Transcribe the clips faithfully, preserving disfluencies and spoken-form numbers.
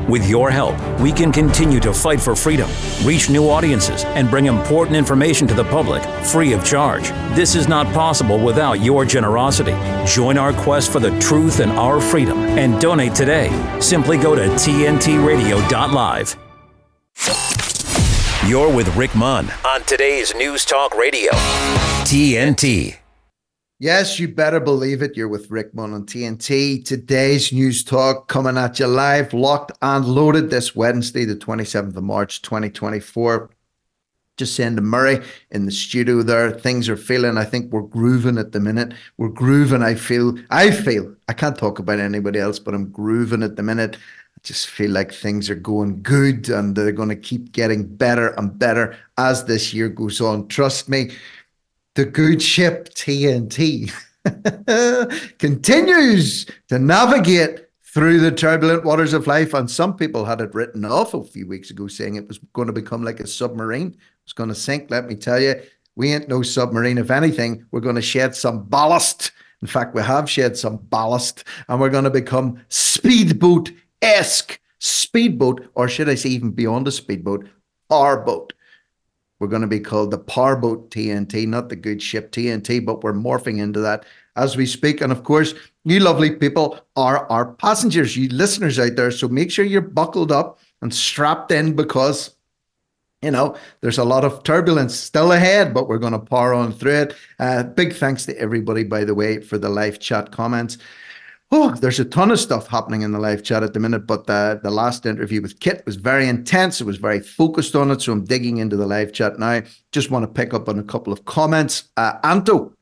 With your help, we can continue to fight for freedom, reach new audiences, and bring important information to the public free of charge. This is not possible without your generosity. Join our quest for the truth and our freedom and donate today. Simply go to T N T radio dot live. You're with Rick Munn on today's News Talk Radio, T N T. Yes, you better believe it. You're with Rick Munn on T N T. Today's News Talk coming at you live, locked and loaded this Wednesday, the twenty-seventh of March, twenty twenty-four. Just saying to Murray in the studio there, things are feeling, I think we're grooving at the minute. We're grooving, I feel. I feel, I can't talk about anybody else, but I'm grooving at the minute. Just feel like things are going good and they're going to keep getting better and better as this year goes on. Trust me, the good ship T N T continues to navigate through the turbulent waters of life. And some people had it written off a few weeks ago saying it was going to become like a submarine. It's going to sink. Let me tell you, we ain't no submarine. If anything, we're going to shed some ballast. In fact, we have shed some ballast and we're going to become speedboat esque speedboat, or should I say even beyond a speedboat, power boat. We're going to be called the power boat T N T, not the good ship T N T, but we're morphing into that as we speak. And of course, you lovely people are our passengers, you listeners out there. So make sure you're buckled up and strapped in because, you know, there's a lot of turbulence still ahead, but we're going to power on through it. Uh, big thanks to everybody, by the way, for the live chat comments. Oh, there's a ton of stuff happening in the live chat at the minute, but the, the last interview with Kit was very intense. It was very focused on it, so I'm digging into the live chat now. Just want to pick up on a couple of comments. Uh, Anto.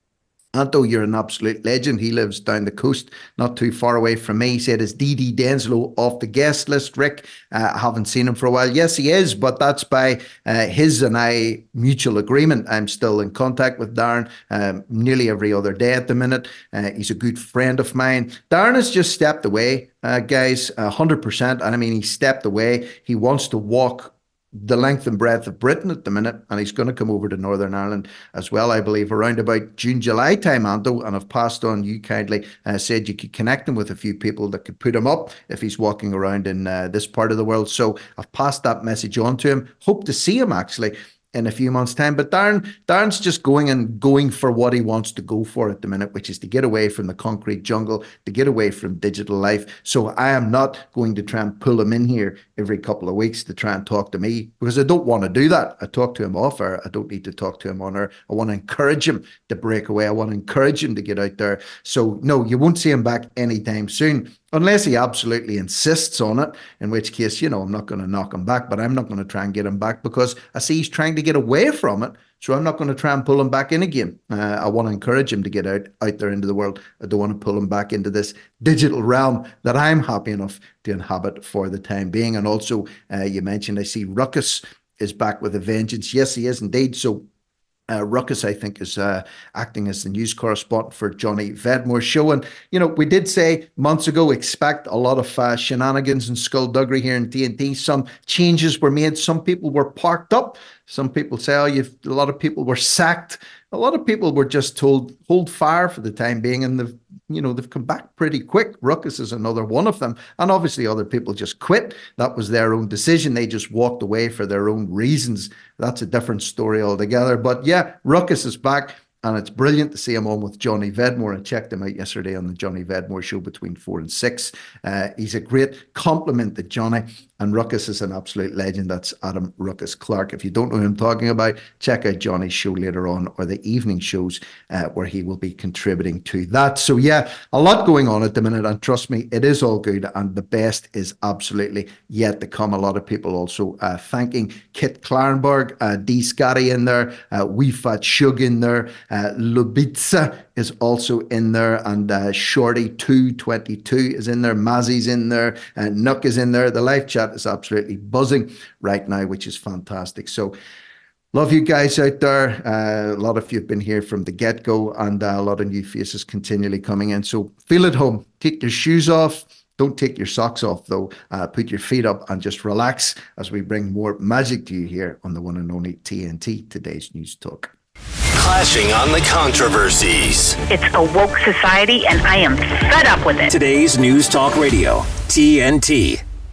Anto, you're an absolute legend. He lives down the coast, not too far away from me. He said, is D D Denslow off the guest list, Rick? Uh, I haven't seen him for a while. Yes, he is, but that's by uh, his and I mutual agreement. I'm still in contact with Darren um, nearly every other day at the minute. Uh, he's a good friend of mine. Darren has just stepped away, uh, guys, one hundred percent. And I mean, he stepped away. He wants to walk the length and breadth of Britain at the minute, and he's going to come over to Northern Ireland as well, I believe, around about June, July time, Anto, and I've passed on, you kindly uh, said you could connect him with a few people that could put him up if he's walking around in uh, this part of the world. So I've passed that message on to him. Hope to see him actually in a few months' time. But Darren, Darren's just going and going for what he wants to go for at the minute, which is to get away from the concrete jungle, to get away from digital life. So I am not going to try and pull him in here every couple of weeks to try and talk to me, because I don't want to do that. I talk to him off air. I don't need to talk to him on air. I want to encourage him to break away. I want to encourage him to get out there. So no, you won't see him back anytime soon, unless he absolutely insists on it, in which case, you know, I'm not going to knock him back, but I'm not going to try and get him back because I see he's trying to get away from it. So I'm not going to try and pull him back in again. Uh, I want to encourage him to get out, out there into the world. I don't want to pull him back into this digital realm that I'm happy enough to inhabit for the time being. And also, uh, you mentioned, I see Ruckus is back with a vengeance. Yes, he is indeed. So Uh, Ruckus, I think, is uh, acting as the news correspondent for Johnny Vedmore's show. And, you know, we did say months ago, expect a lot of uh, shenanigans and skullduggery here in T N T. Some changes were made. Some people were parked up. Some people say, oh, you've, a lot of people were sacked. A lot of people were just told, hold fire for the time being. And they've, you know, they've come back pretty quick. Ruckus is another one of them. And obviously other people just quit. That was their own decision. They just walked away for their own reasons. That's a different story altogether. But yeah, Ruckus is back. And it's brilliant to see him on with Johnny Vedmore. I checked him out yesterday on the Johnny Vedmore show between four and six. Uh, he's a great compliment to Johnny. And Ruckus is an absolute legend. That's Adam Ruckus Clark. If you don't know who I'm talking about, check out Johnny's show later on, or the evening shows uh, where he will be contributing to that. So yeah, a lot going on at the minute. And trust me, it is all good. And the best is absolutely yet to come. A lot of people also uh, thanking Kit Clarenberg, uh, D. Scotty in there, uh, Wee Fat Shug in there. Uh, Lubitsa is also in there, and uh, Shorty two twenty-two is in there, Mazzy's in there, and Nook is in there. The live chat is absolutely buzzing right now, which is fantastic. So love you guys out there. Uh, a lot of you have been here from the get-go, and uh, a lot of new faces continually coming in. So feel at home. Take your shoes off. Don't take your socks off, though. Uh, put your feet up and just relax as we bring more magic to you here on the one and only T N T, Today's News Talk. Clashing on the controversies. It's a woke society, and I am fed up with it. Today's News Talk Radio, T N T.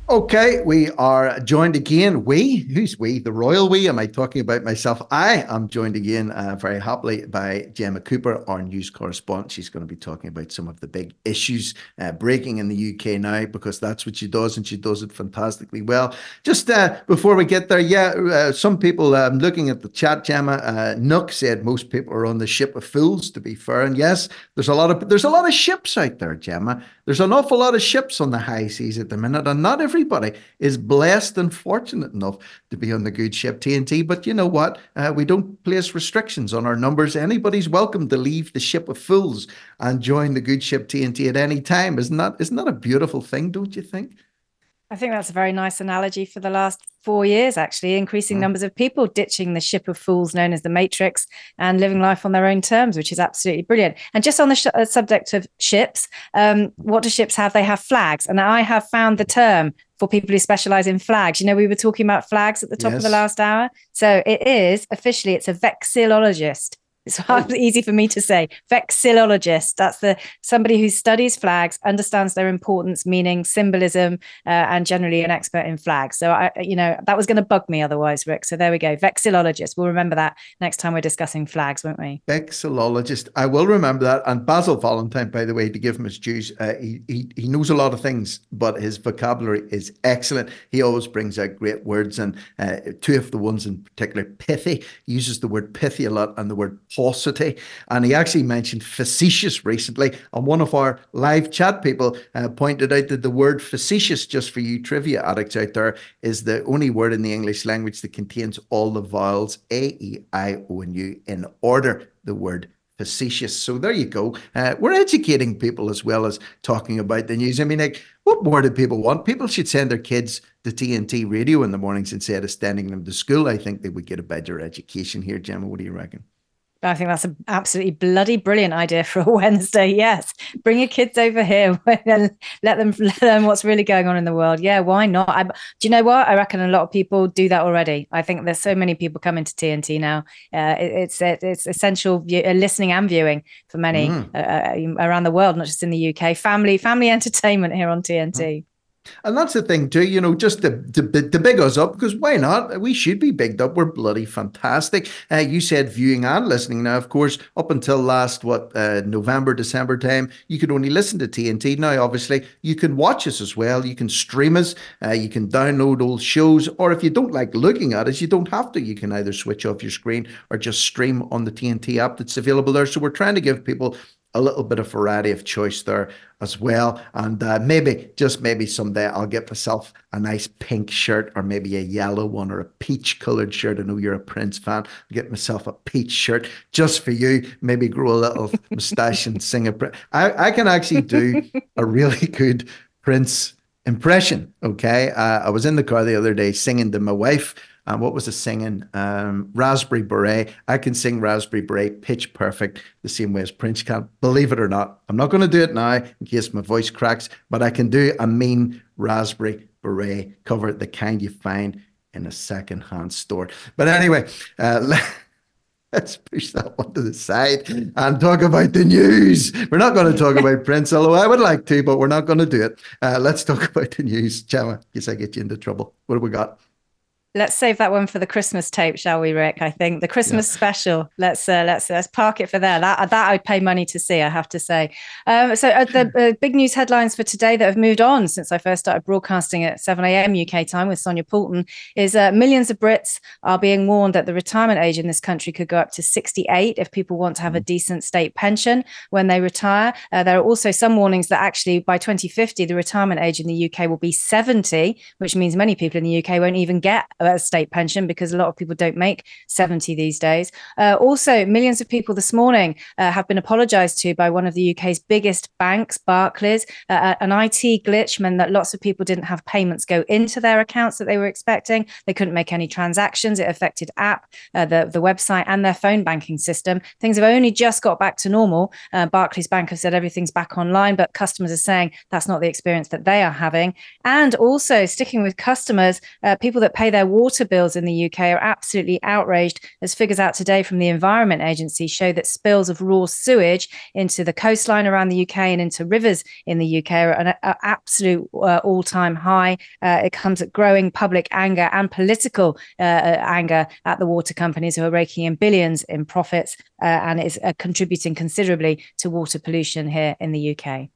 Okay, we are joined again. We, who's we? The royal we? Am I talking about myself? I am joined again uh, very happily by Gemma Cooper, our news correspondent. She's going to be talking about some of the big issues uh, breaking in the U K now, because that's what she does, and she does it fantastically well. Just uh, before we get there, yeah, uh, some people um, looking at the chat, Gemma, uh, Nook said most people are on the ship of fools. To be fair, and yes, there's a lot of there's a lot of ships out there, Gemma. There's an awful lot of ships on the high seas at the minute, and not everybody is blessed and fortunate enough to be on the good ship T N T. But you know what? Uh, we don't place restrictions on our numbers. Anybody's welcome to leave the ship of fools and join the good ship T N T at any time. Isn't that, isn't that a beautiful thing, don't you think? I think that's a very nice analogy for the last four years, actually. Increasing mm. numbers of people ditching the ship of fools known as the Matrix and living life on their own terms, which is absolutely brilliant. And just on the sh- uh, subject of ships, um, what do ships have? They have flags. And I have found the term for people who specialize in flags. You know, we were talking about flags at the top yes. of the last hour. So it is officially, it's a vexillologist. It's hard, easy for me to say. Vexillologist. That's the somebody who studies flags, understands their importance, meaning, symbolism, uh, and generally an expert in flags. So I, you know, that was going to bug me otherwise, Rick. So there we go. Vexillologist. We'll remember that next time we're discussing flags, won't we? Vexillologist. I will remember that. And Basil Valentine, by the way, to give him his dues, uh, he, he he knows a lot of things, but his vocabulary is excellent. He always brings out great words, and uh, two of the ones in particular, pithy. He uses the word pithy a lot, and the word paucity, and he actually mentioned facetious recently, and one of our live chat people uh, pointed out that the word facetious, just for you trivia addicts out there, is the only word in the English language that contains all the vowels A, E, I, O, and U in order, the word facetious. So there you go. Uh, we're educating people as well as talking about the news. I mean, like, what more do people want? People should send their kids to T N T radio in the mornings instead of sending them to school. I think they would get a better education here. Gemma, what do you reckon? I think that's an absolutely bloody brilliant idea for a Wednesday. Yes. Bring your kids over here and let them learn what's really going on in the world. Yeah, why not? I, do you know what? I reckon a lot of people do that already. I think there's so many people coming to T N T now. Uh, it, it's it's essential view, uh, listening and viewing for many mm. uh, around the world, not just in the U K. Family, family entertainment here on T N T. Mm. And that's the thing too, you know, just to, to, to big us up, because why not? We should be bigged up. We're bloody fantastic. Uh, you said viewing and listening. Now, of course, up until last, what, uh, November, December time, you could only listen to T N T. Now, obviously, you can watch us as well. You can stream us. Uh, you can download old shows. Or if you don't like looking at us, you don't have to. You can either switch off your screen or just stream on the T N T app that's available there. So we're trying to give people a little bit of variety of choice there as well. And uh, maybe, just maybe someday I'll get myself a nice pink shirt, or maybe a yellow one, or a peach colored shirt. I know you're a Prince fan. I'll get myself a peach shirt just for you. Maybe grow a little moustache and sing a Prince. I, I can actually do a really good Prince impression. Okay. Uh, I was in the car the other day singing to my wife. Um, what was the singing? Um, Raspberry Beret. I can sing Raspberry Beret pitch perfect the same way as Prince can. Believe it or not. I'm not going to do it now in case my voice cracks, but I can do a mean Raspberry Beret cover, the kind you find in a second-hand store. But anyway, uh, let, let's push that one to the side and talk about the news. We're not going to talk about Prince, although I would like to, but we're not going to do it. Uh, let's talk about the news. Gemma, in case I get you into trouble. What have we got? Let's save that one for the Christmas tape, shall we, Rick? I think the Christmas yeah. special. Let's uh, let's let's park it for there. That that I'd pay money to see, I have to say. Um, so uh, the uh, big news headlines for today that have moved on since I first started broadcasting at seven a.m. U K time with Sonia Poulton is uh, millions of Brits are being warned that the retirement age in this country could go up to sixty-eight if people want to have a decent state pension when they retire. Uh, there are also some warnings that actually by twenty fifty the retirement age in the U K will be seventy, which means many people in the U K won't even get a state pension because a lot of people don't make seventy these days. Uh, also, millions of people this morning uh, have been apologised to by one of the U K's biggest banks, Barclays. Uh, an I T glitch meant that lots of people didn't have payments go into their accounts that they were expecting. They couldn't make any transactions. It affected app, uh, the, the website and their phone banking system. Things have only just got back to normal. Uh, Barclays Bank have said everything's back online, but customers are saying that's not the experience that they are having. And also, sticking with customers, uh, people that pay their water bills in the U K are absolutely outraged, as figures out today from the Environment Agency show that spills of raw sewage into the coastline around the U K and into rivers in the U K are an a, absolute uh, all-time high. Uh, it comes at growing public anger and political uh, anger at the water companies, who are raking in billions in profits, uh, and is uh, contributing considerably to water pollution here in the U K.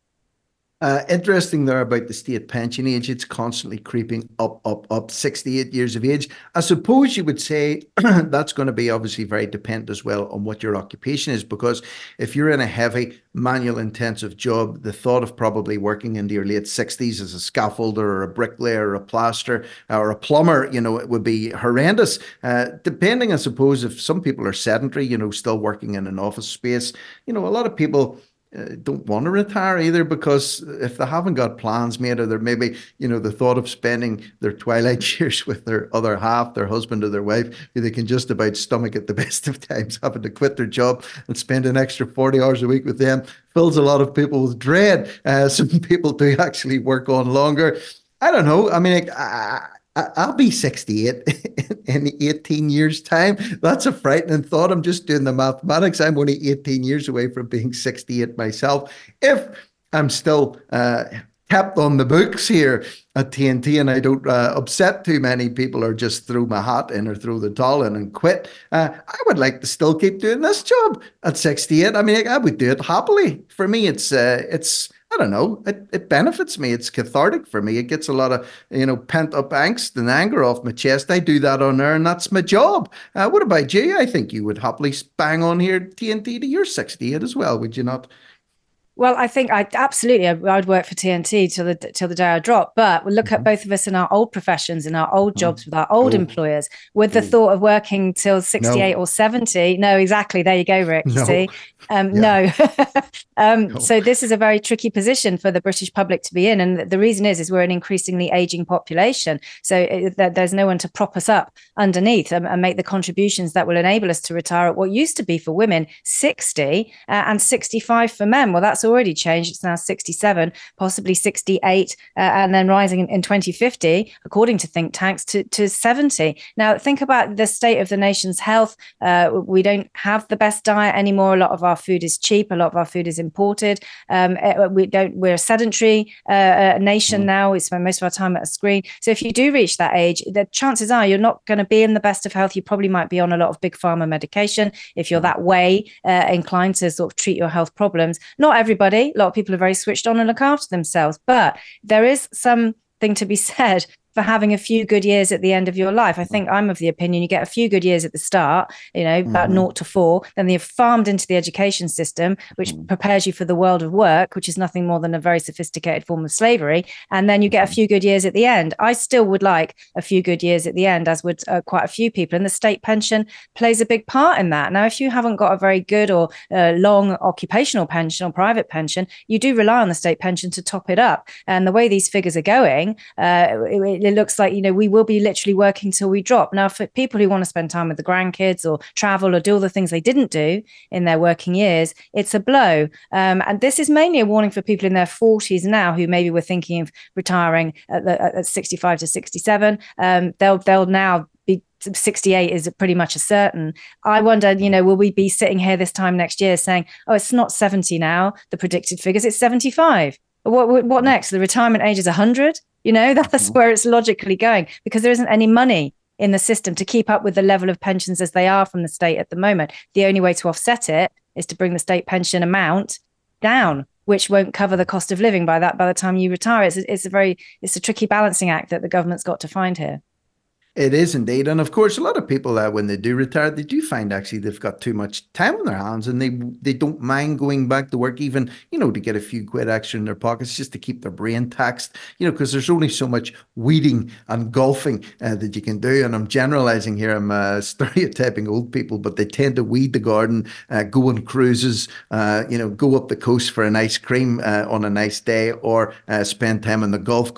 Uh, interesting there about the state pension age. It's constantly creeping up, up, up, sixty-eight years of age. I suppose you would say that's going to be obviously very dependent as well on what your occupation is, because if you're in a heavy manual intensive job, the thought of probably working into your late sixties as a scaffolder or a bricklayer or a plaster or a plumber, you know, it would be horrendous. Uh, depending, I suppose, if some people are sedentary, you know, still working in an office space, you know, a lot of people Uh, don't want to retire either, because if they haven't got plans made, or they're maybe, you know, the thought of spending their twilight years with their other half, their husband or their wife, who they can just about stomach at the best of times, having to quit their job and spend an extra forty hours a week with them, fills a lot of people with dread. Uh, some people do actually work on longer. I don't know. I mean, I, I'll be sixty-eight in eighteen years' time. That's a frightening thought. I'm just doing the mathematics. I'm only eighteen years away from being sixty-eight myself. If I'm still uh, kept on the books here at T N T and I don't uh, upset too many people or just throw my hat in or throw the towel in and quit, uh, I would like to still keep doing this job at sixty-eight. I mean, I would do it happily. For me, it's uh, it's. I don't know, it, it benefits me. It's cathartic for me. It gets a lot of, you know, pent up angst and anger off my chest. I do that on air, and that's my job. Uh, what about you? I think you would happily bang on here at T N T to your sixty-eight as well, would you not? Well, I think I absolutely, I would work for T N T till the till the day I drop. But we'll look mm-hmm. at both of us in our old professions, in our old jobs mm-hmm. with our old oh. employers, with the oh. thought of working till sixty-eight no. or seventy. No, exactly. There you go, Rick. You no. see, um, yeah. no. um, no. So this is a very tricky position for the British public to be in, and the reason is, is we're an increasingly aging population. So it, there's no one to prop us up underneath and, and make the contributions that will enable us to retire at what used to be for women sixty uh, and sixty-five for men. Well, that's already changed. It's now sixty-seven, possibly sixty-eight, uh, and then rising in, in twenty fifty, according to think tanks, to, to seventy. Now, think about the state of the nation's health. Uh, we don't have the best diet anymore. A lot of our food is cheap. A lot of our food is imported. Um, we don't. We're a sedentary uh, nation mm. now. We spend most of our time at a screen. So if you do reach that age, the chances are you're not going to be in the best of health. You probably might be on a lot of big pharma medication if you're that way uh, inclined to sort of treat your health problems. Not everybody. A lot of people are very switched on and look after themselves, but there is something to be said for having a few good years at the end of your life. I think I'm of the opinion you get a few good years at the start, you know, about mm-hmm. naught to four, then you're farmed into the education system, which mm-hmm. prepares you for the world of work, which is nothing more than a very sophisticated form of slavery. And then you get a few good years at the end. I still would like a few good years at the end, as would uh, quite a few people. And the state pension plays a big part in that. Now, if you haven't got a very good or uh, long occupational pension or private pension, you do rely on the state pension to top it up. And the way these figures are going, uh, it, it looks like, you know, we will be literally working till we drop. Now, for people who want to spend time with the grandkids or travel or do all the things they didn't do in their working years, it's a blow. Um, and this is mainly a warning for people in their forties now who maybe were thinking of retiring at, the, at sixty-five to sixty-seven. Um, they'll they'll now be sixty-eight is pretty much a certain. I wonder, you know, will we be sitting here this time next year saying, oh, it's not seventy now, the predicted figures, it's seventy-five. What, what next? The retirement age is one hundred? You know, that's where it's logically going, because there isn't any money in the system to keep up with the level of pensions as they are from the state at the moment. The only way to offset it is to bring the state pension amount down, which won't cover the cost of living by that by the time you retire. It's a, it's a very it's a tricky balancing act that the government's got to find here. It is indeed. And of course, a lot of people, uh, when they do retire, they do find actually they've got too much time on their hands, and they they don't mind going back to work, even, you know, to get a few quid extra in their pockets just to keep their brain taxed, you know, because there's only so much weeding and golfing uh, that you can do. And I'm generalizing here. I'm uh, stereotyping old people, but they tend to weed the garden, uh, go on cruises, uh, you know, go up the coast for an ice cream uh, on a nice day, or uh, spend time on the golf course.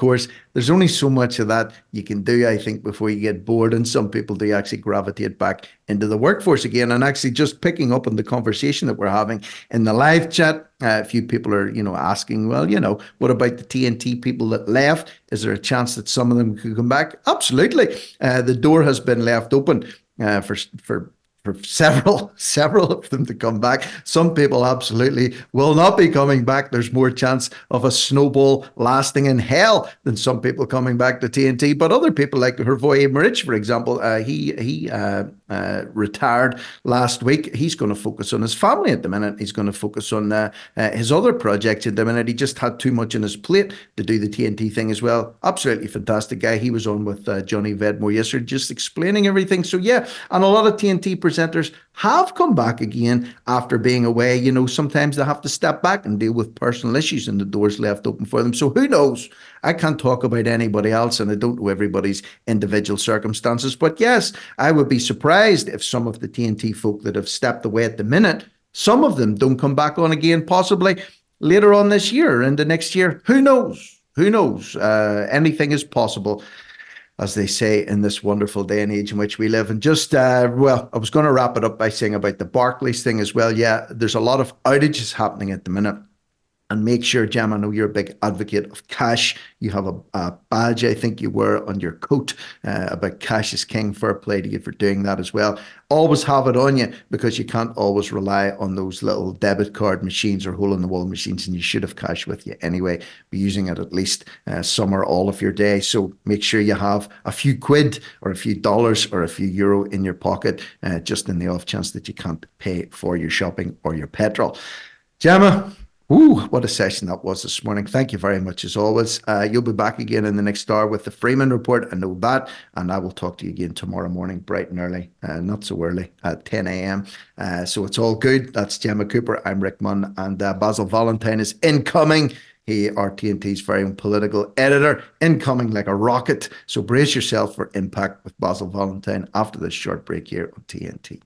there's only so much of that you can do, I think, before you get bored. And some people do actually gravitate back into the workforce again. And actually, just picking up on the conversation that we're having in the live chat, uh, a few people are, you know, asking, well, you know, what about the T N T people that left? Is there a chance that some of them could come back? Absolutely. Uh, the door has been left open uh, for for. for several, several of them to come back. Some people absolutely will not be coming back. There's more chance of a snowball lasting in hell than some people coming back to T N T. But other people like Hrvoje Miric, for example, uh, he he uh, uh, retired last week. He's going to focus on his family at the minute. He's going to focus on uh, uh, his other projects at the minute. He just had too much on his plate to do the T N T thing as well. Absolutely fantastic guy. He was on with uh, Johnny Vedmore yesterday, just explaining everything. So yeah, and a lot of T N T presenters have come back again after being away. You know, sometimes they have to step back and deal with personal issues and the doors left open for them. So who knows? I can't talk about anybody else and I don't know everybody's individual circumstances. But yes, I would be surprised if some of the T N T folk that have stepped away at the minute, some of them don't come back on again, possibly later on this year and the next year. Who knows? Who knows? Uh, anything is possible, as they say in this wonderful day and age in which we live. And just, uh, well, I was going to wrap it up by saying about the Barclays thing as well. Yeah, there's a lot of outages happening at the minute. And make sure, Jem, I know you're a big advocate of cash. You have a, a badge, I think you wear on your coat uh, about cash is king. Fair play to you for doing that as well. Always have it on you because you can't always rely on those little debit card machines or hole-in-the-wall machines, and you should have cash with you anyway. Be using it at least uh, some or all of your day. So make sure you have a few quid or a few dollars or a few euro in your pocket, uh, just in the off chance that you can't pay for your shopping or your petrol. Gemma, ooh, what a session that was this morning. Thank you very much as always. Uh, you'll be back again in the next hour with the Freeman Report. I know that. And I will talk to you again tomorrow morning, bright and early, uh, not so early, at ten a.m. Uh, so it's all good. That's Gemma Cooper. I'm Rick Munn. And uh, Basil Valentine is incoming. He, our T N T's very own political editor, incoming like a rocket. So brace yourself for impact with Basil Valentine after this short break here on T N T.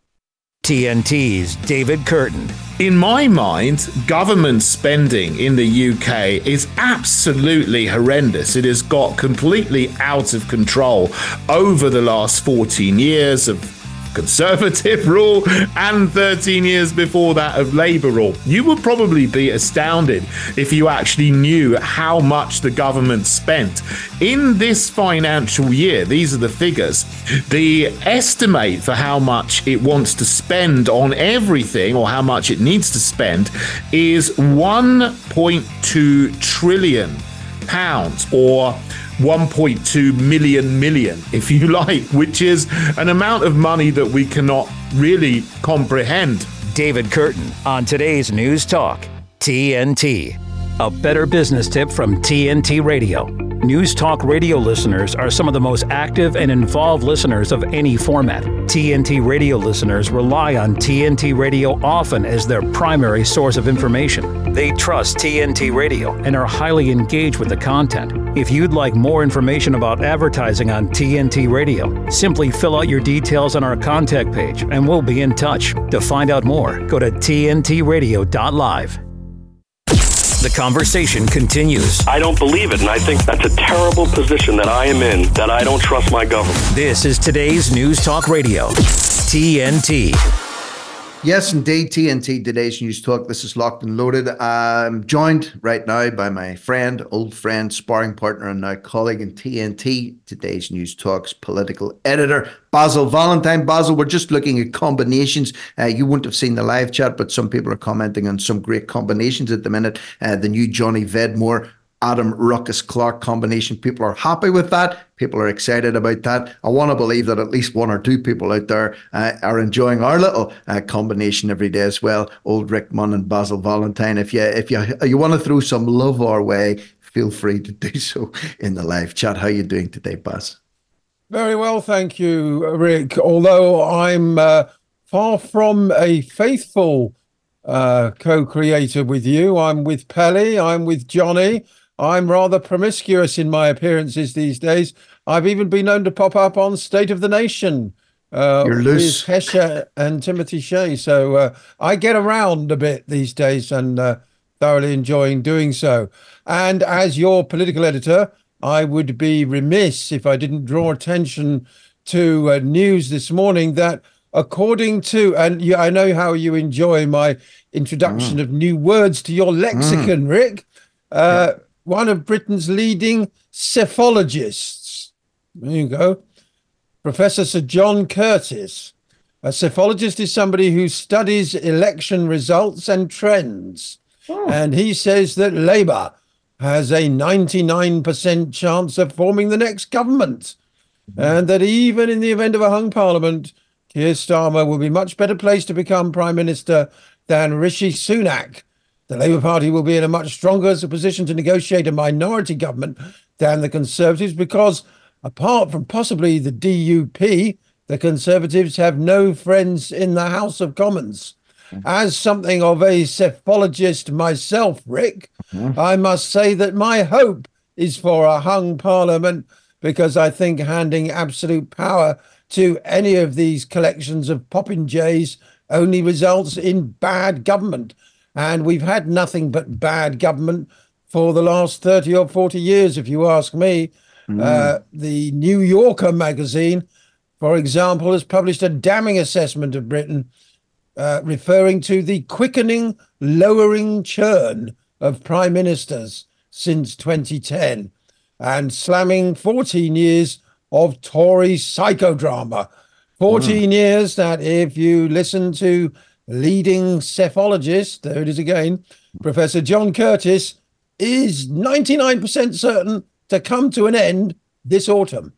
T N T's David Curtin. In my mind, government spending in the U K is absolutely horrendous. It has got completely out of control over the last fourteen years of Conservative rule and thirteen years before that of Labour rule. You would probably be astounded if you actually knew how much the government spent in this financial year. These are the figures. The estimate for how much it wants to spend on everything, or how much it needs to spend, is one point two trillion pounds, or one point two million million, if you like, which is an amount of money that we cannot really comprehend. David Curtin on today's News Talk, T N T. A better business tip from T N T Radio. News Talk Radio listeners are some of the most active and involved listeners of any format. T N T Radio listeners rely on T N T Radio often as their primary source of information. They trust T N T Radio and are highly engaged with the content. If you'd like more information about advertising on T N T Radio, simply fill out your details on our contact page and we'll be in touch. To find out more, go to T N T radio dot live. The conversation continues. I don't believe it, and I think that's a terrible position that I am in, that I don't trust my government. This is today's News Talk Radio, T N T. Yes, indeed, T N T, today's News Talk. This is Locked and Loaded. I'm joined right now by my friend, old friend, sparring partner, and now colleague in T N T, today's News Talk's political editor, Basil Valentine. Basil, we're just looking at combinations. Uh, you wouldn't have seen the live chat, but some people are commenting on some great combinations at the minute. Uh, the new Johnny Vedmore, Adam Ruckus Clark combination. People are happy with that. People are excited about that. I want to believe that at least one or two people out there uh, are enjoying our little uh, combination every day as well. Old Rick Munn and Basil Valentine. If you if you you want to throw some love our way, feel free to do so in the live chat. How are you doing today, Baz? Very well, thank you, Rick. Although I'm uh, far from a faithful uh, co-creator with you. I'm with Pelly. I'm with Johnny. I'm rather promiscuous in my appearances these days. I've even been known to pop up on State of the Nation uh, You're loose. with Hesha and Timothy Shea. So uh, I get around a bit these days and uh, thoroughly enjoying doing so. And as your political editor, I would be remiss if I didn't draw attention to uh, news this morning that according to, and you, I know how you enjoy my introduction mm. of new words to your lexicon, mm. Rick, uh, yeah. one of Britain's leading psephologists, there you go, Professor Sir John Curtice. A psephologist is somebody who studies election results and trends. Oh. And he says that Labour has a ninety-nine percent chance of forming the next government. Mm-hmm. And that even in the event of a hung parliament, Keir Starmer will be much better placed to become Prime Minister than Rishi Sunak. The Labour Party will be in a much stronger position to negotiate a minority government than the Conservatives because, apart from possibly the D U P, the Conservatives have no friends in the House of Commons. Mm-hmm. As something of a psephologist myself, Rick, mm-hmm. I must say that my hope is for a hung parliament because I think handing absolute power to any of these collections of popinjays only results in bad government. And we've had nothing but bad government for the last thirty or forty years, if you ask me. Mm. Uh, the New Yorker magazine, for example, has published a damning assessment of Britain, uh, referring to the quickening, lowering churn of prime ministers since twenty ten and slamming fourteen years of Tory psychodrama. fourteen mm. years that, if you listen to leading psephologist, there it is again, Professor John Curtice, is ninety-nine percent certain to come to an end this autumn.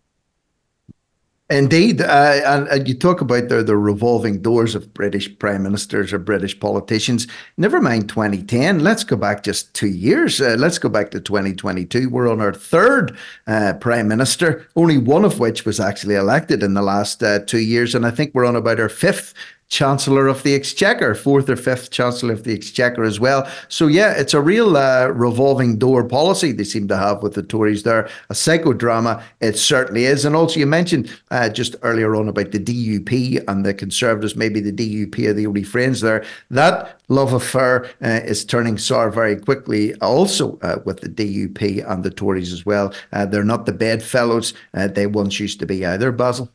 Indeed, uh, and, and you talk about the, the revolving doors of British prime ministers or British politicians. Never mind twenty ten. Let's go back just two years. Uh, let's go back to twenty twenty-two. We're on our third uh, prime minister, only one of which was actually elected in the last uh, two years. And I think we're on about our fifth Chancellor of the Exchequer, fourth or fifth Chancellor of the Exchequer as well. So yeah, it's a real uh, revolving door policy they seem to have with the Tories there. A psychodrama, it certainly is. And also you mentioned uh, just earlier on about the D U P and the Conservatives, maybe the D U P are the only friends there. That love affair uh, is turning sour very quickly also uh, with the D U P and the Tories as well. Uh, they're not the bedfellows uh, they once used to be either, Basil.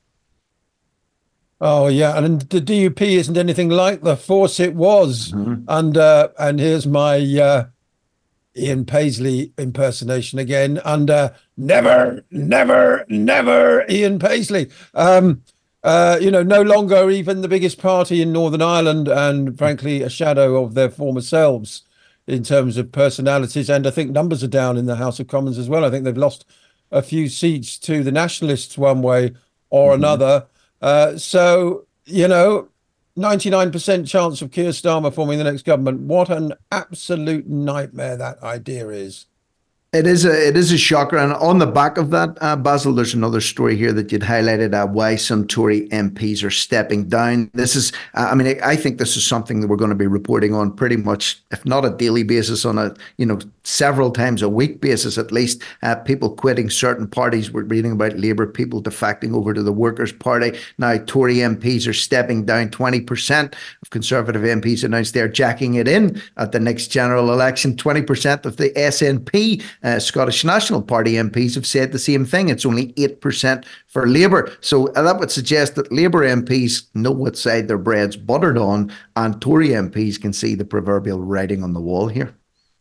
Oh, yeah. And the D U P isn't anything like the force it was. Mm-hmm. And uh, and here's my uh, Ian Paisley impersonation again. And uh, never, never, never Ian Paisley. Um, uh, you know, no longer even the biggest party in Northern Ireland and, frankly, a shadow of their former selves in terms of personalities. And I think numbers are down in the House of Commons as well. I think they've lost a few seats to the Nationalists one way or mm-hmm. another. Uh, so, you know, ninety-nine percent chance of Keir Starmer forming the next government. What an absolute nightmare that idea is. It is a it is a shocker, and on the back of that, uh, Basil, there's another story here that you'd highlighted uh, why some Tory M Ps are stepping down. This is, uh, I mean, I think this is something that we're going to be reporting on pretty much, if not a daily basis, on a you know several times a week basis at least. Uh, people quitting certain parties. We're reading about Labour people defecting over to the Workers' Party. Now Tory M Ps are stepping down. twenty percent of Conservative M Ps announced they're jacking it in at the next general election. twenty percent of the S N P. Uh, Scottish National Party M Ps have said the same thing. It's only eight percent for Labour. So uh, that would suggest that Labour M Ps know what side their bread's buttered on, and Tory M Ps can see the proverbial writing on the wall here.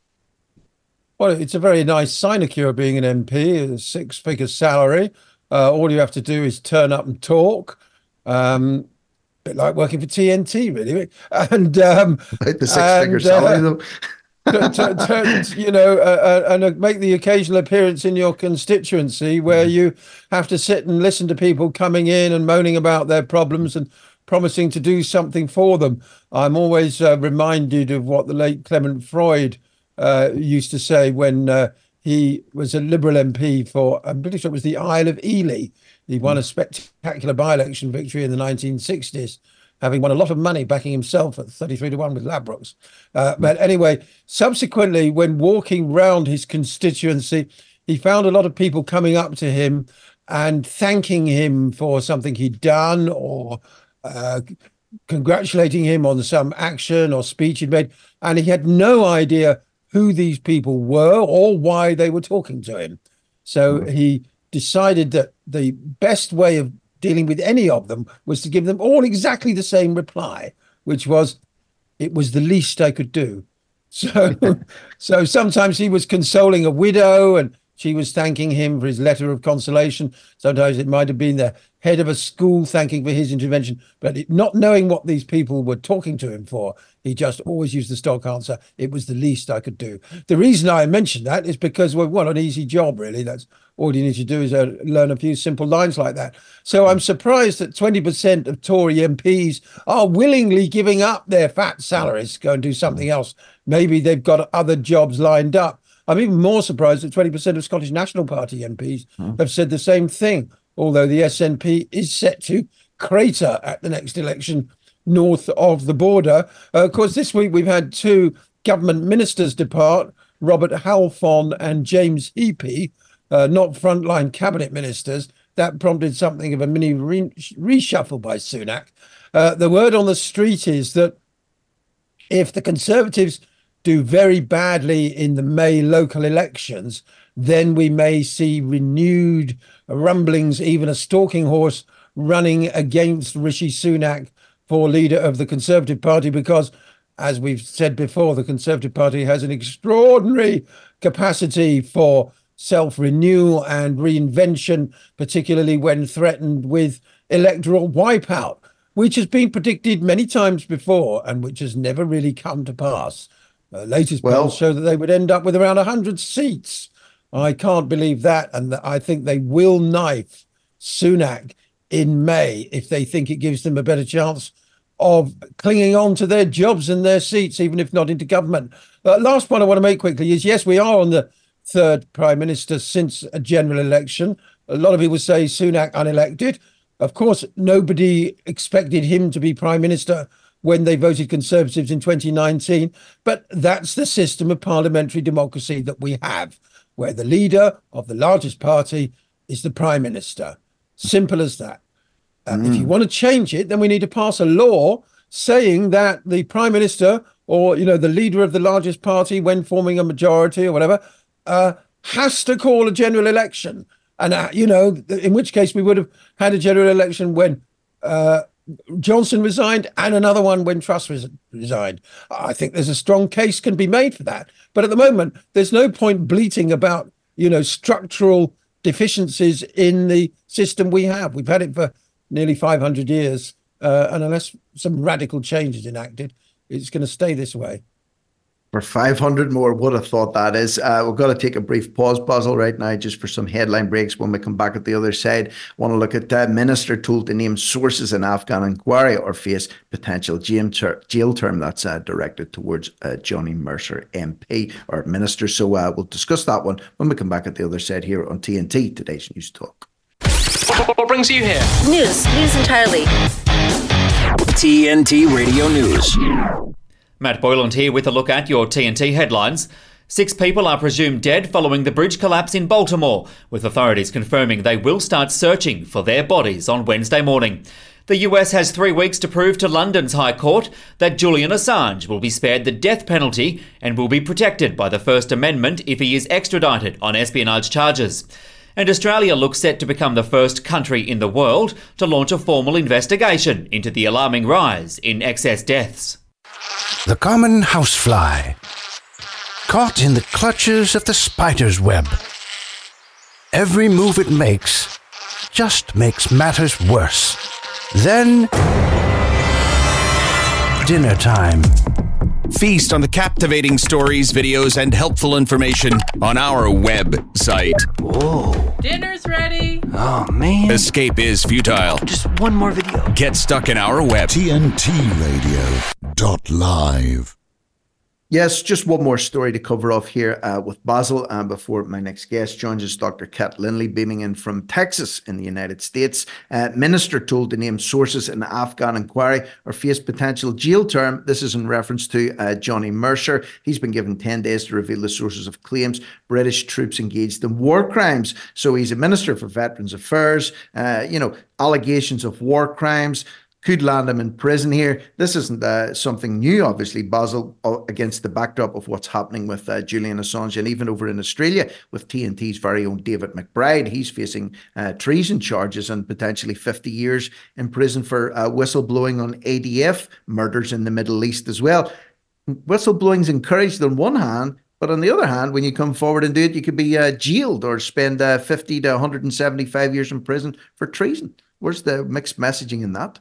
Well, it's a very nice sinecure being an M P, a six-figure salary. Uh, all you have to do is turn up and talk. Um, a bit like working for T N T, really. And um, like the six-figure salary, uh, though. to, to, to, you know, uh, uh, and uh, make the occasional appearance in your constituency where you have to sit and listen to people coming in and moaning about their problems and promising to do something for them. I'm always uh, reminded of what the late Clement Freud uh, used to say when uh, he was a Liberal M P for, I'm pretty sure it was the Isle of Ely. He won a spectacular by-election victory in the nineteen sixties. Having won a lot of money backing himself at thirty-three to one with Ladbrokes. Uh, but anyway, subsequently, when walking round his constituency, he found a lot of people coming up to him and thanking him for something he'd done or uh, congratulating him on some action or speech he'd made. And he had no idea who these people were or why they were talking to him. So he decided that the best way of dealing with any of them was to give them all exactly the same reply, which was, it was the least I could do. So, so sometimes he was consoling a widow and she was thanking him for his letter of consolation. Sometimes it might have been the head of a school thanking for his intervention, but it, not knowing what these people were talking to him for, he just always used the stock answer, it was the least I could do. The reason I mentioned that is because, well, what an easy job, really. That's all you need to do is uh, learn a few simple lines like that. So I'm surprised that twenty percent of Tory M Ps are willingly giving up their fat salaries to go and do something else. Maybe they've got other jobs lined up. I'm even more surprised that twenty percent of Scottish National Party M Ps hmm. have said the same thing, although the S N P is set to crater at the next election north of the border. Uh, of course, this week we've had two government ministers depart, Robert Halfon and James Heappey, uh, not frontline cabinet ministers. That prompted something of a mini re- reshuffle by Sunak. Uh, the word on the street is that if the Conservatives do very badly in the May local elections, then we may see renewed rumblings, even a stalking horse running against Rishi Sunak for leader of the Conservative Party, because, as we've said before, the Conservative Party has an extraordinary capacity for self-renewal and reinvention, particularly when threatened with electoral wipeout, which has been predicted many times before and which has never really come to pass. Uh, latest well, polls show that they would end up with around one hundred seats. I can't believe that, and I think they will knife Sunak in May if they think it gives them a better chance of clinging on to their jobs and their seats, even if not into government. Uh, last point I want to make quickly is, yes, we are on the third Prime Minister since a general election. A lot of people say Sunak unelected. Of course, nobody expected him to be Prime Minister when they voted Conservatives in twenty nineteen. But that's the system of parliamentary democracy that we have, where the leader of the largest party is the Prime Minister. Simple as that. Uh, mm. If you want to change it, then we need to pass a law saying that the Prime Minister or, you know, the leader of the largest party, when forming a majority or whatever, uh, has to call a general election. And, uh, you know, in which case we would have had a general election when uh, Johnson resigned and another one when Truss res- resigned. I think there's a strong case can be made for that. But at the moment, there's no point bleating about, you know, structural deficiencies in the system we have. We've had it for nearly five hundred years. Uh, and unless some radical change is enacted, it's going to stay this way. For five hundred more, what a thought that is. Uh, we've got to take a brief pause, Basil, right now, just for some headline breaks. When we come back at the other side, I want to look at uh, Minister told to name sources in Afghan inquiry or face potential jail, ter- jail term that's uh, directed towards uh, Johnny Mercer M P or Minister. So uh, we'll discuss that one when we come back at the other side here on T N T, today's News Talk. What brings you here? News. News entirely. T N T Radio News. Matt Boyland here with a look at your T N T headlines. Six people are presumed dead following the bridge collapse in Baltimore, with authorities confirming they will start searching for their bodies on Wednesday morning. The U S has three weeks to prove to London's High Court that Julian Assange will be spared the death penalty and will be protected by the First Amendment if he is extradited on espionage charges. And Australia looks set to become the first country in the world to launch a formal investigation into the alarming rise in excess deaths. The common housefly, caught in the clutches of the spider's web. Every move it makes just makes matters worse. Then, dinner time. Feast on the captivating stories, videos, and helpful information on our website. Whoa. Dinner's ready. Oh, man. Escape is futile. Just one more video. Get stuck in our web. T N T Radio dot live. Yes, just one more story to cover off here uh, with Basil. And before my next guest joins us, Doctor Kat Lindley, beaming in from Texas in the United States. Uh, minister told to name sources in the Afghan inquiry or face potential jail term. This is in reference to uh, Johnny Mercer. He's been given ten days to reveal the sources of claims British troops engaged in war crimes. So he's a Minister for Veterans Affairs. Uh, you know, allegations of war crimes could land him in prison here. This isn't uh, something new, obviously, Basil, uh, against the backdrop of what's happening with uh, Julian Assange, and even over in Australia with T N T's very own David McBride. He's facing uh, treason charges and potentially fifty years in prison for uh, whistleblowing on A D F murders in the Middle East as well. Whistleblowing's encouraged on one hand, but on the other hand, when you come forward and do it, you could be uh, jailed or spend uh, fifty to one hundred seventy-five years in prison for treason. Where's the mixed messaging in that?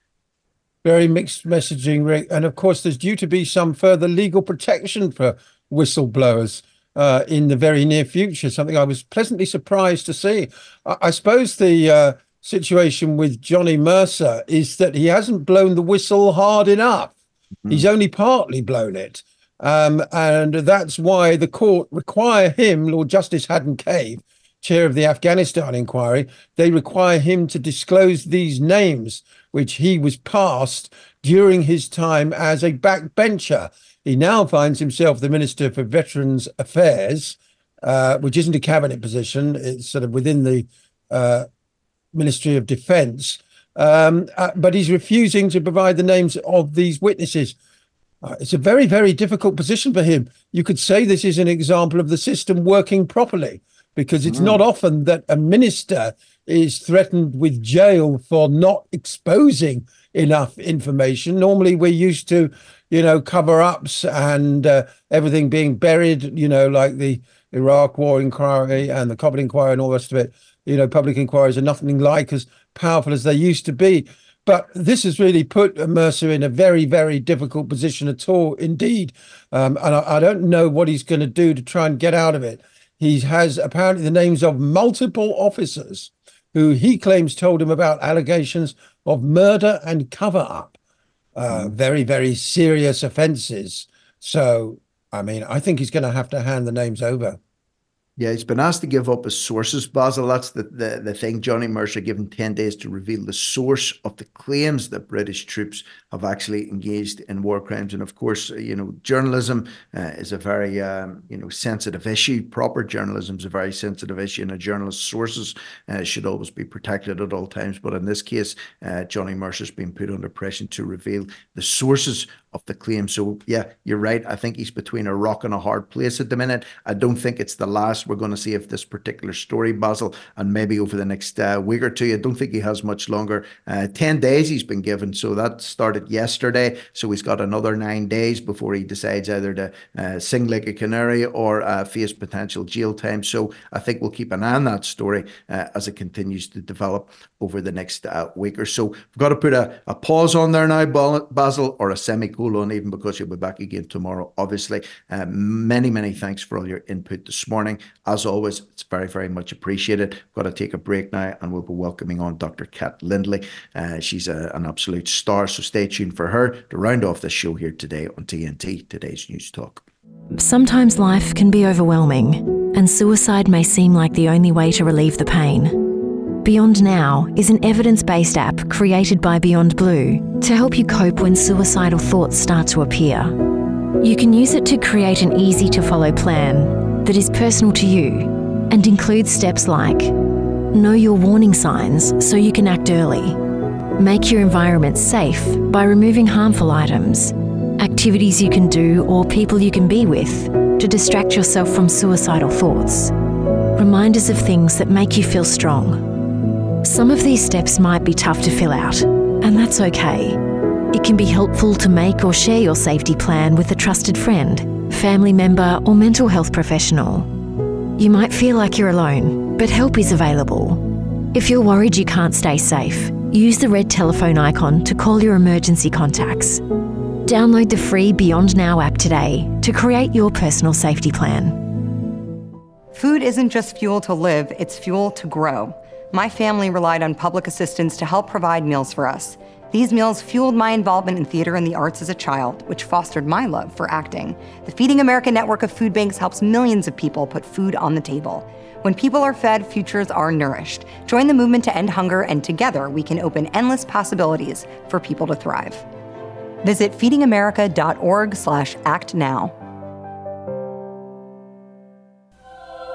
Very mixed messaging, Rick. And of course, there's due to be some further legal protection for whistleblowers uh, in the very near future, something I was pleasantly surprised to see. I, I suppose the uh, situation with Johnny Mercer is that he hasn't blown the whistle hard enough. Mm. He's only partly blown it. Um, and that's why the court require him, Lord Justice Haddon Cave, chair of the Afghanistan inquiry, they require him to disclose these names, which he was passed during his time as a backbencher. He now finds himself the Minister for Veterans Affairs, uh, which isn't a cabinet position. It's sort of within the uh, Ministry of Defence. Um, uh, but he's refusing to provide the names of these witnesses. Uh, it's a very, very difficult position for him. You could say this is an example of the system working properly, because it's mm. not often that a minister is threatened with jail for not exposing enough information. Normally we're used to, you know, cover-ups and uh, everything being buried, you know, like the Iraq War inquiry and the Cobbett inquiry and all the rest of it. You know, public inquiries are nothing like as powerful as they used to be. But this has really put Mercer in a very, very difficult position at all, indeed. Um, and I, I don't know what he's going to do to try and get out of it. He has apparently the names of multiple officers who he claims told him about allegations of murder and cover-up. Uh, very, very serious offences. So, I mean, I think he's going to have to hand the names over. Yeah, he's been asked to give up his sources, Basil. That's the, the, the thing. Johnny Mercer given ten days to reveal the source of the claims that British troops have actually engaged in war crimes. And of course, you know, journalism uh, is a very, um, you know, sensitive issue. Proper journalism is a very sensitive issue, and a journalist's sources uh, should always be protected at all times. But in this case, uh, Johnny Mercer's been put under pressure to reveal the sources of the claim. So yeah, you're right. I think he's between a rock and a hard place at the minute. I don't think it's the last we're going to see of this particular story, Basil, and maybe over the next uh, week or two. I don't think he has much longer. Uh, ten days he's been given, so that started yesterday. So he's got another nine days before he decides either to uh, sing like a canary or uh, face potential jail time. So I think we'll keep an eye on that story uh, as it continues to develop over the next uh, week or so. We've got to put a, a pause on there now, Basil, or a semicolon, even, because you'll be back again tomorrow, obviously. Uh, many, many thanks for all your input this morning. As always, it's very, very much appreciated. We've got to take a break now, and we'll be welcoming on Doctor Kat Lindley. Uh, she's a, an absolute star, so stay tuned for her to round off the show here today on T N T, Today's News Talk. Sometimes life can be overwhelming, and suicide may seem like the only way to relieve the pain. Beyond Now is an evidence-based app created by Beyond Blue to help you cope when suicidal thoughts start to appear. You can use it to create an easy-to-follow plan that is personal to you and includes steps like know your warning signs so you can act early, make your environment safe by removing harmful items, activities you can do or people you can be with to distract yourself from suicidal thoughts, reminders of things that make you feel strong. Some of these steps might be tough to fill out, and that's okay. It can be helpful to make or share your safety plan with a trusted friend, family member, or mental health professional. You might feel like you're alone, but help is available. If you're worried you can't stay safe, use the red telephone icon to call your emergency contacts. Download the free Beyond Now app today to create your personal safety plan. Food isn't just fuel to live, it's fuel to grow. My family relied on public assistance to help provide meals for us. These meals fueled my involvement in theater and the arts as a child, which fostered my love for acting. The Feeding America network of food banks helps millions of people put food on the table. When people are fed, futures are nourished. Join the movement to end hunger, and together we can open endless possibilities for people to thrive. Visit feedingamerica.org slash act now.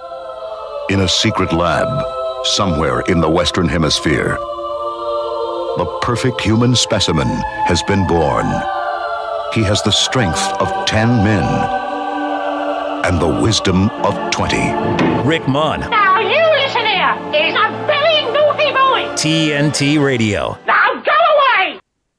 In a secret lab, somewhere in the Western Hemisphere, the perfect human specimen has been born. He has the strength of ten men and the wisdom of twenty. Rick Munn. Now you listen here. He's a very naughty boy. T N T Radio. Now go away.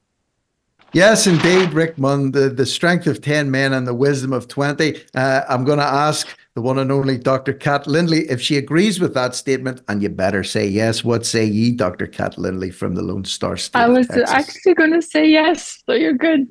Yes, indeed, Rick Munn, the, the strength of ten men and the wisdom of twenty. Uh, I'm going to ask the one and only Doctor Kat Lindley if she agrees with that statement, and you better say yes. What say ye, Doctor Kat Lindley from the Lone Star State I was of Texas? actually going to say yes, so you're good.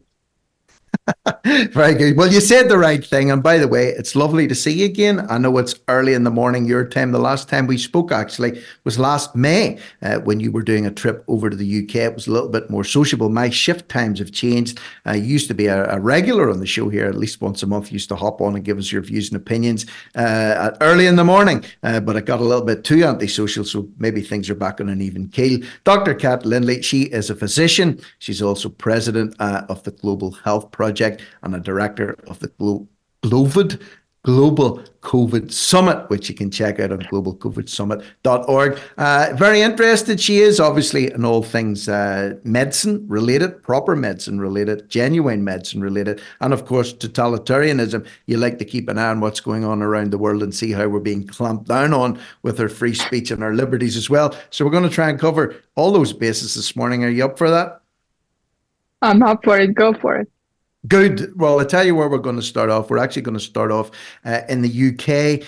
Very good. Well, you said the right thing. And by the way, it's lovely to see you again. I know it's early in the morning, your time. The last time we spoke, actually, was last May uh, when you were doing a trip over to the U K. It was a little bit more sociable. My shift times have changed. I uh, used to be a, a regular on the show here, at least once a month. You used to hop on and give us your views and opinions uh, early in the morning. Uh, but it got a little bit too antisocial, so maybe things are back on an even keel. Doctor Kat Lindley, she is a physician. She's also president uh, of the Global Health Project and a director of the Glo- GLOVID, Global COVID Summit, which you can check out on global covid summit dot org. Uh, very interested she is, obviously, in all things uh, medicine related, proper medicine related, genuine medicine related, and of course, totalitarianism. You like to keep an eye on what's going on around the world and see how we're being clamped down on with our free speech and our liberties as well. So we're going to try and cover all those bases this morning. Are you up for that? I'm up for it. Go for it. Good. Well, I'll tell you where we're going to start off. We're actually going to start off uh, in the U K.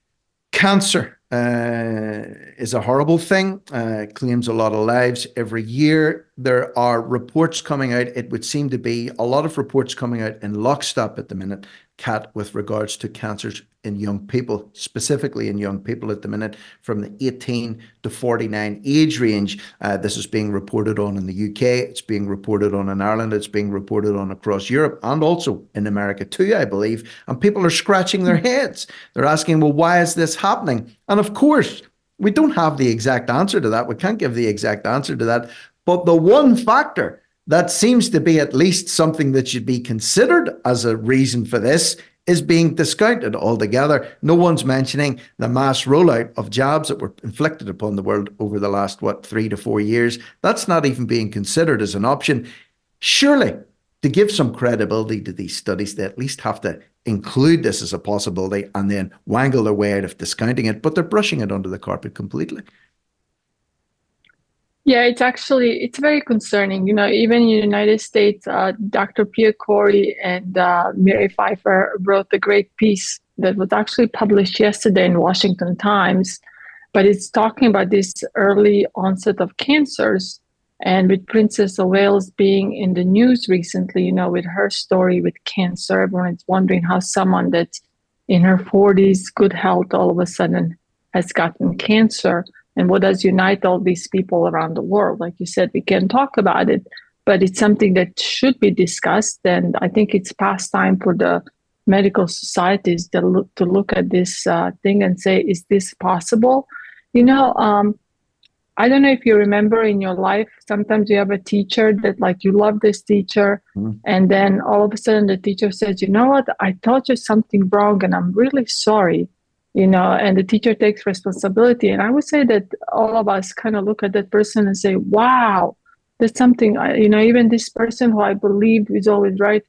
Cancer uh, is a horrible thing, uh, claims a lot of lives every year. There are reports coming out. It would seem to be a lot of reports coming out in lockstep at the minute, Kat, with regards to cancers in young people, specifically in young people at the minute, from the eighteen to forty-nine age range. Uh, this is being reported on in the U K. It's being reported on in Ireland. It's being reported on across Europe and also in America too, I believe. And people are scratching their heads. They're asking, well, why is this happening? And of course, we don't have the exact answer to that. We can't give the exact answer to that. But the one factor that seems to be at least something that should be considered as a reason for this is being discounted altogether. No one's mentioning the mass rollout of jabs that were inflicted upon the world over the last, what, three to four years. That's not even being considered as an option. Surely, to give some credibility to these studies, they at least have to include this as a possibility and then wangle their way out of discounting it, but they're brushing it under the carpet completely. Yeah, it's actually, it's very concerning. You know, even in the United States, uh, Doctor Pierre Corey and uh, Mary Pfeiffer wrote a great piece that was actually published yesterday in Washington Times, but it's talking about this early onset of cancers. And with Princess of Wales being in the news recently, you know, with her story with cancer, everyone's wondering how someone that's in her forties, good health, all of a sudden has gotten cancer. And what does unite all these people around the world? Like you said, we can talk about it, but it's something that should be discussed. And I think it's past time for the medical societies to look, to look at this uh, thing and say, is this possible? You know, um, I don't know if you remember in your life, sometimes you have a teacher that like you love this teacher. Mm. And then all of a sudden the teacher says, you know what, I taught you something wrong and I'm really sorry. You know, and the teacher takes responsibility. And I would say that all of us kind of look at that person and say, wow, there's something, you know, even this person who I believed was always right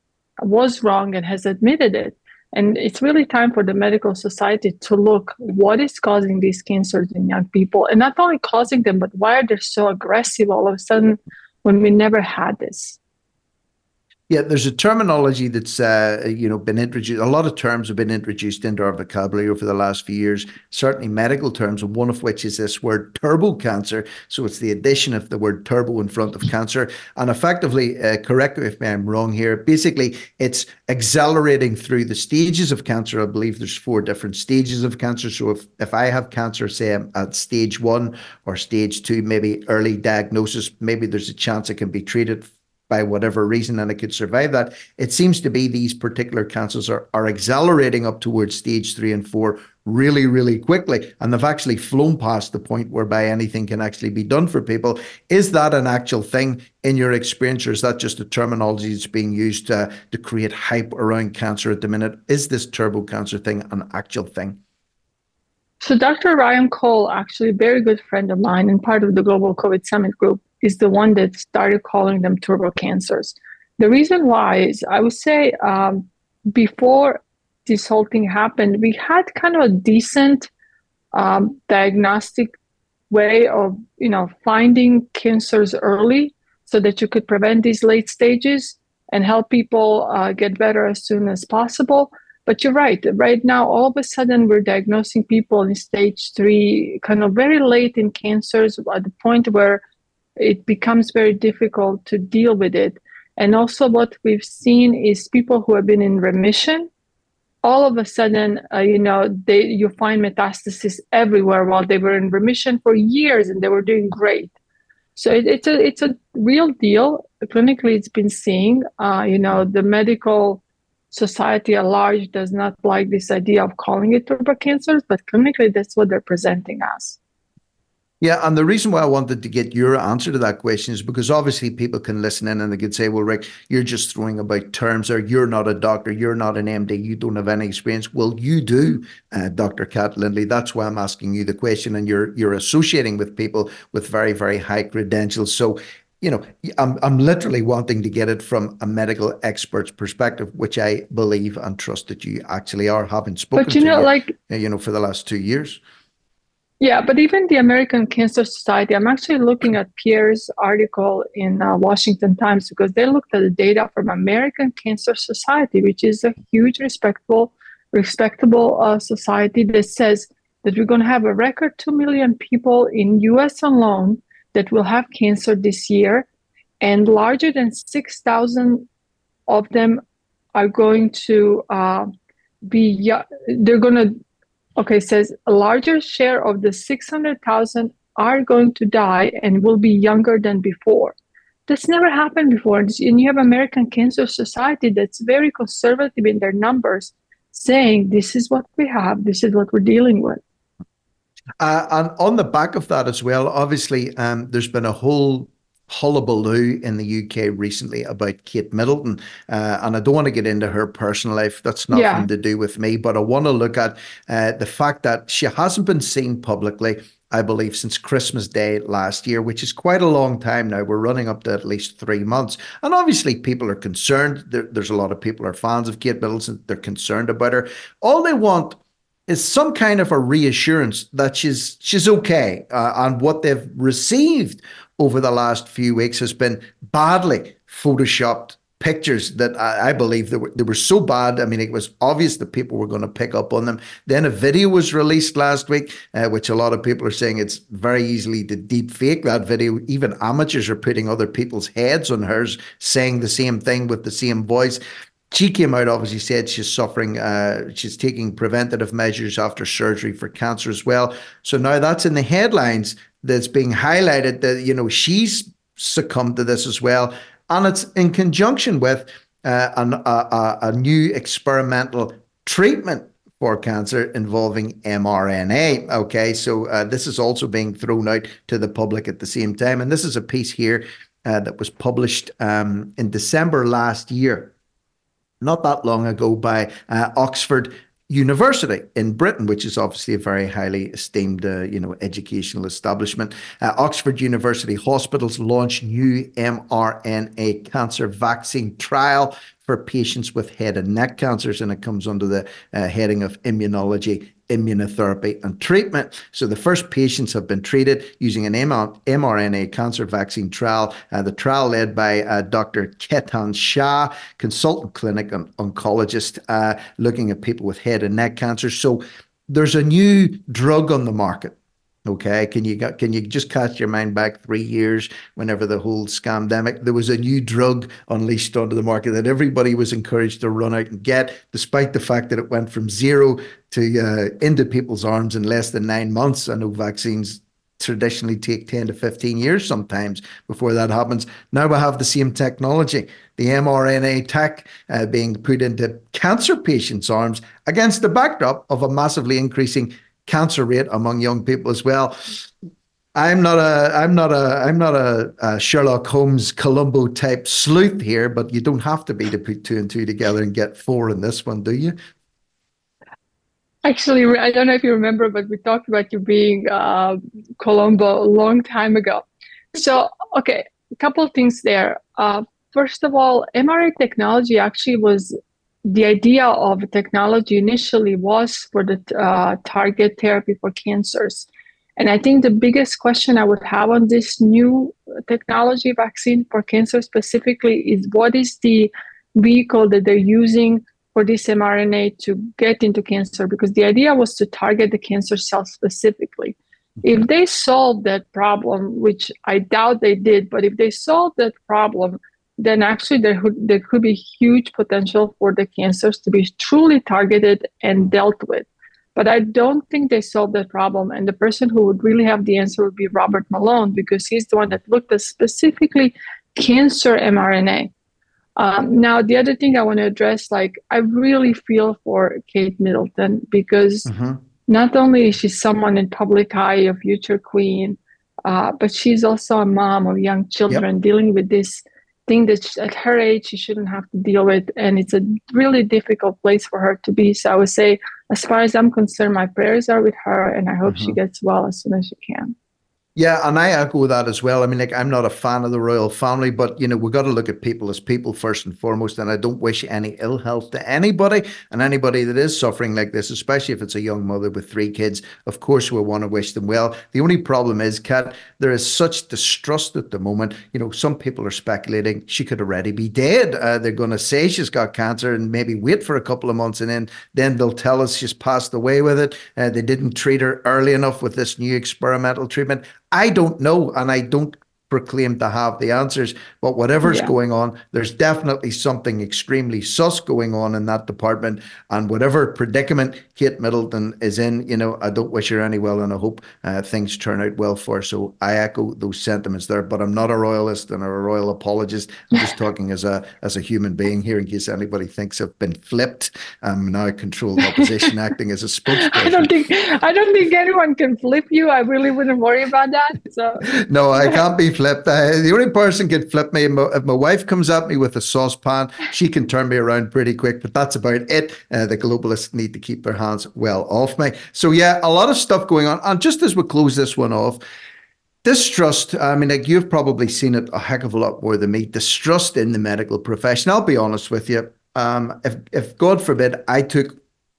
was wrong and has admitted it. And it's really time for the medical society to look what is causing these cancers in young people, and not only causing them, but why are they so aggressive all of a sudden when we never had this? Yeah, there's a terminology that's uh, you know been introduced. A lot of terms have been introduced into our vocabulary over the last few years. Certainly medical terms, and one of which is this word turbo cancer. So it's the addition of the word turbo in front of cancer. And effectively, uh, correct me if I'm wrong here. Basically, it's accelerating through the stages of cancer. I believe there's four different stages of cancer. So if if I have cancer, say I'm at stage one or stage two, maybe early diagnosis, maybe there's a chance it can be treated by whatever reason, and it could survive that. It seems to be these particular cancers are, are accelerating up towards stage three and four really, really quickly. And they've actually flown past the point whereby anything can actually be done for people. Is that an actual thing in your experience, or is that just a terminology that's being used uh, to create hype around cancer at the minute? Is this turbo cancer thing an actual thing? So Doctor Ryan Cole, actually a very good friend of mine and part of the Global COVID Summit group, is the one that started calling them turbo cancers. The reason why is, I would say, um, before this whole thing happened, we had kind of a decent um, diagnostic way of, you know, finding cancers early so that you could prevent these late stages and help people uh, get better as soon as possible. But you're right. Right now, all of a sudden, we're diagnosing people in stage three, kind of very late in cancers, at the point where it becomes very difficult to deal with it. And also what we've seen is people who have been in remission, all of a sudden, uh, you know, they you find metastasis everywhere while they were in remission for years and they were doing great. So it, it's a it's a real deal. Clinically, it's been seen. Uh, you know, the medical society at large does not like this idea of calling it turbo cancers, but clinically, that's what they're presenting as. Yeah, and the reason why I wanted to get your answer to that question is because obviously people can listen in and they could say, well, Rick, you're just throwing about terms, or you're not a doctor, you're not an M D, you don't have any experience. Well, you do, uh, Doctor Kat Lindley. That's why I'm asking you the question, and you're you're associating with people with very, very high credentials. So, you know, I'm I'm literally wanting to get it from a medical expert's perspective, which I believe and trust that you actually are, having spoken but you to know, you, like, you know, for the last two years. Yeah, but even the American Cancer Society, I'm actually looking at Pierre's article in uh, Washington Times, because they looked at the data from American Cancer Society, which is a huge, respectable, respectable uh, society that says that we're going to have a record two million people in U S alone that will have cancer this year, and larger than six thousand of them are going to uh, be, they're going to, Okay, it says a larger share of the six hundred thousand are going to die and will be younger than before. That's never happened before. And you have American Cancer Society that's very conservative in their numbers, saying this is what we have, this is what we're dealing with. Uh, and on the back of that as well, obviously, um, there's been a whole hullabaloo in the U K recently about Kate Middleton, uh, and I don't want to get into her personal life. That's nothing yeah. to do with me, but I want to look at uh, the fact that she hasn't been seen publicly, I believe, since Christmas Day last year, which is quite a long time now. We're running up to at least three months. And obviously people are concerned. There, there's a lot of people who are fans of Kate Middleton. They're concerned about her. All they want is some kind of a reassurance that she's she's okay. Uh, and what they've received over the last few weeks has been badly photoshopped pictures that I, I believe they were, they were so bad. I mean, it was obvious that people were going to pick up on them. Then a video was released last week, uh, which a lot of people are saying it's very easily to deep fake that video. Even amateurs are putting other people's heads on hers, saying the same thing with the same voice. She came out, obviously said she's suffering, uh, she's taking preventative measures after surgery for cancer as well. So now that's in the headlines, that's being highlighted that, you know, she's succumbed to this as well. And it's in conjunction with uh, an, a, a, a new experimental treatment for cancer involving mRNA. Okay, so uh, this is also being thrown out to the public at the same time. And this is a piece here uh, that was published um, in December last year, not that long ago, by uh, Oxford University in Britain, which is obviously a very highly esteemed, uh, you know, educational establishment. Uh, Oxford University hospitals launched new mRNA cancer vaccine trial for patients with head and neck cancers, and it comes under the uh, heading of immunology, immunotherapy and treatment. So the first patients have been treated using an mRNA cancer vaccine trial. Uh, the trial led by uh, Doctor Ketan Shah, consultant clinic and oncologist, uh, looking at people with head and neck cancer. So there's a new drug on the market. Okay, can you can you just cast your mind back three years whenever the whole scamdemic, there was a new drug unleashed onto the market that everybody was encouraged to run out and get, despite the fact that it went from zero to uh, into people's arms in less than nine months. I know vaccines traditionally take ten to fifteen years sometimes before that happens. Now we have the same technology, the mRNA tech uh, being put into cancer patients' arms against the backdrop of a massively increasing cancer rate among young people as well. I'm not a, I'm not a, I'm not a, a Sherlock Holmes Columbo type sleuth here, but you don't have to be to put two and two together and get four in this one, do you? Actually, I don't know if you remember, but we talked about you being uh, Columbo a long time ago. So, okay, a couple of things there. Uh, first of all, M R I technology actually was, the idea of technology initially was for the uh, target therapy for cancers. And I think the biggest question I would have on this new technology vaccine for cancer specifically is what is the vehicle that they're using for this mRNA to get into cancer? Because the idea was to target the cancer cells specifically. If they solve that problem, which I doubt they did, but if they solve that problem, then actually there could, there could be huge potential for the cancers to be truly targeted and dealt with. But I don't think they solved that problem. And the person who would really have the answer would be Robert Malone, because he's the one that looked at specifically cancer mRNA. Um, now, the other thing I want to address, like, I really feel for Kate Middleton, because mm-hmm. not only is she someone in public eye, a future queen, uh, but she's also a mom of young children yep. dealing with this thing that she, at her age she shouldn't have to deal with, and it's a really difficult place for her to be. So I would say, as far as I'm concerned, my prayers are with her, and I hope mm-hmm. she gets well as soon as she can. Yeah, and I echo that as well. I mean, like, I'm not a fan of the royal family, but, you know, we've got to look at people as people first and foremost. And I don't wish any ill health to anybody, and anybody that is suffering like this, especially if it's a young mother with three kids. Of course, we want to wish them well. The only problem is, Kat, there is such distrust at the moment. You know, some people are speculating she could already be dead. Uh, they're going to say she's got cancer and maybe wait for a couple of months, and then, then they'll tell us she's passed away with it. Uh, they didn't treat her early enough with this new experimental treatment. I don't know, and I don't proclaim to have the answers, but whatever's yeah. going on, there's definitely something extremely sus going on in that department. And whatever predicament Kate Middleton is in, you know, I don't wish her any well, and I hope uh, things turn out well for her. So I echo those sentiments there, but I'm not a royalist and a royal apologist. I'm just talking as a as a human being here, in case anybody thinks I've been flipped. I'm now controlled opposition acting as a spokesperson. I don't think I don't think anyone can flip you. I really wouldn't worry about that. So no, I can't be flipped. Uh, the only person can flip me, if my wife comes at me with a saucepan, she can turn me around pretty quick, but that's about it. Uh, the globalists need to keep their hands well off me. So yeah, a lot of stuff going on. And just as we close this one off, distrust, I mean, like, you've probably seen it a heck of a lot more than me, distrust in the medical profession. I'll be honest with you. Um, if, if God forbid I took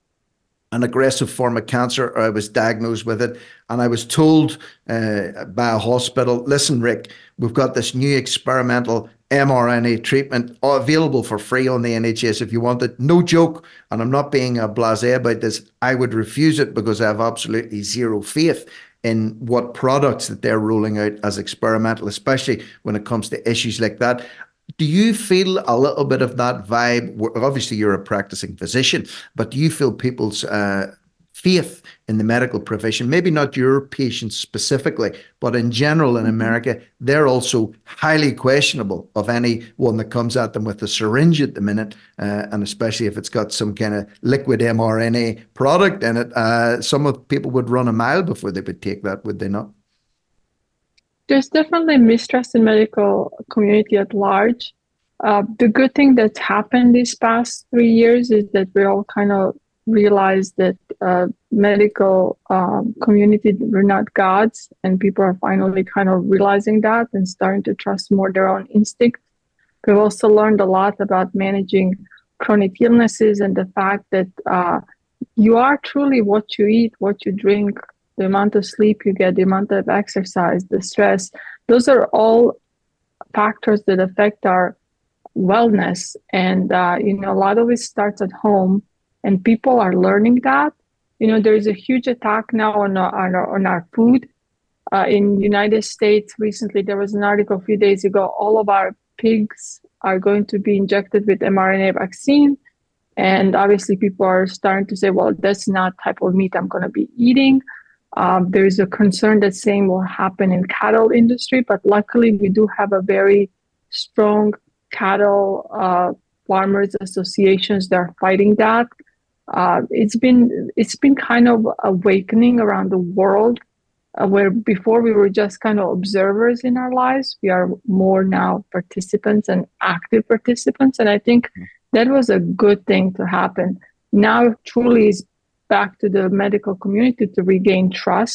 an aggressive form of cancer, or I was diagnosed with it, and I was told uh, by a hospital, listen, Rick, we've got this new experimental mRNA treatment available for free on the N H S if you want it. No joke, and I'm not being a blasé about this, I would refuse it, because I have absolutely zero faith in what products that they're rolling out as experimental, especially when it comes to issues like that. Do you feel a little bit of that vibe? Obviously, you're a practicing physician, but do you feel people's uh, faith in the medical profession, maybe not your patients specifically, but in general in America, they're also highly questionable of anyone that comes at them with a syringe at the minute, uh, and especially if it's got some kind of liquid mRNA product in it. Uh, some of people would run a mile before they would take that, would they not? There's definitely mistrust in medical community at large. Uh, the good thing that's happened these past three years is that we all kind of realized that uh, medical um, community were not gods, and people are finally kind of realizing that and starting to trust more their own instinct. We've also learned a lot about managing chronic illnesses, and the fact that uh, you are truly what you eat, what you drink, the amount of sleep you get, the amount of exercise, the stress. Those are all factors that affect our wellness. And, uh, you know, a lot of it starts at home, and people are learning that. You know, there is a huge attack now on our, on our, on our food. Uh, in the United States, recently, there was an article a few days ago, all of our pigs are going to be injected with mRNA vaccine. And obviously, people are starting to say, well, that's not type of meat I'm going to be eating. Um, there is a concern that same will happen in cattle industry, but luckily we do have a very strong cattle uh, farmers associations that are fighting that. Uh, it's been it's been kind of awakening around the world, uh, where before we were just kind of observers in our lives. We are more now participants and active participants, and I think that was a good thing to happen. Now truly is back to the medical community to regain trust.